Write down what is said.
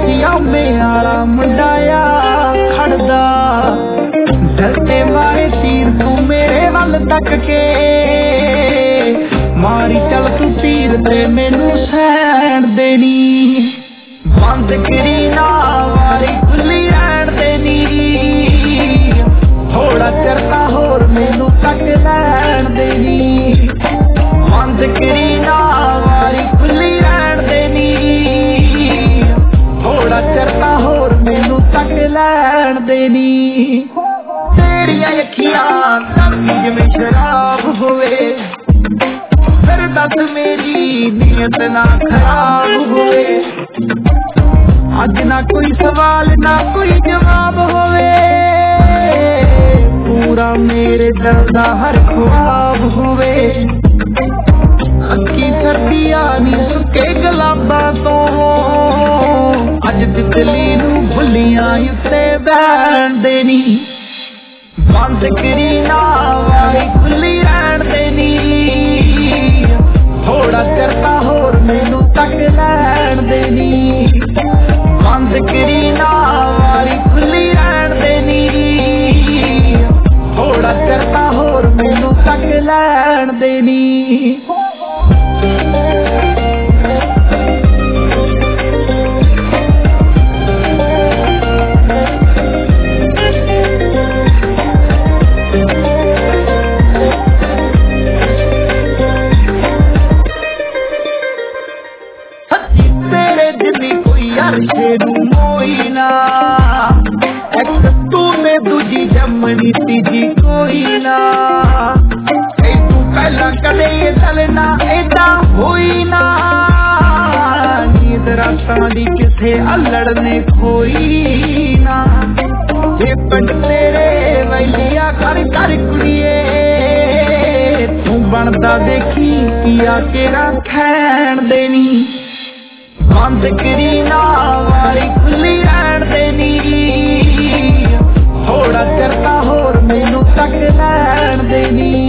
पजामे वाला मुंडा आ खड़दा दिल ते मारे तीर तू मेरे वल तक के मारी चल तू तीर ते मैनू सैन देनी बंद करी ना वारी खुली रहन देनी थोड़ा चरता होर मैनू तक लैन देनी बंद करी ना वारी खुली रहन देनी थोड़ा चरता होर मैनू तक लैन देनी तेरिया अखियां करदी जिवें शराब होवे फिर दस मेरी नीयत ना खराब होवे अज ना कोई सवाल ना कोई जवाब होवे पूरा मेरे दिल दा हर ख्वाब होवे अक्की सर्दियां नी सुके गुलाबां तो अज तितली नू भुलियां उत्ते बैण देनी बंद करी ना वारी खुली रहन देनी थोड़ा चरता होर मैनू तक लैन देनी बंद करी ना वारी खुली रहन देनी थोड़ा चरता होर मैनू तक लैन देनी दूजी जमनी तीजी कोई ना तू पहला कदे चलना एदा होई ना नींद रातां दी किथे अल्लड़ ने खोई ना ये पिंड तेरे वैलिया कर कर कुड़िए तू बनदा देखी पिया केरा खैन देनी बंद करी ना वारी खुली रहन देनी थोड़ा चरता होर मैनू तक लैन देनी